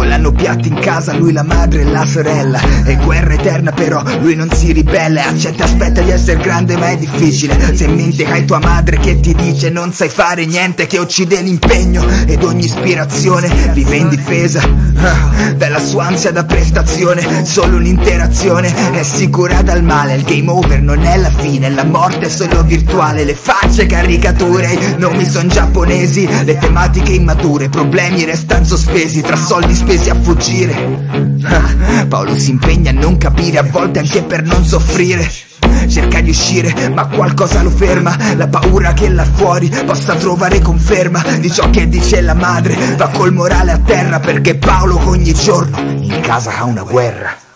Volano piatti in casa, lui la madre e la sorella. È guerra eterna però lui non si ribella. Accetta, aspetta di essere grande ma è difficile. Se in mente hai tua madre che ti dice non sai fare niente, che uccide l'impegno ed ogni ispirazione, vive in difesa dalla sua ansia da prestazione. Solo un'interazione è sicura dal male. Il game over non è la fine, la morte è solo virtuale. Le facce caricature, i nomi son giapponesi, le tematiche immature, problemi restano sospesi tra soldi spesi a fuggire. Paolo si impegna a non capire, a volte anche per non soffrire. Cerca di uscire ma qualcosa lo ferma, la paura che là fuori possa trovare conferma di ciò che dice la madre. Va col morale a terra perché Paolo ogni giorno in casa ha una guerra.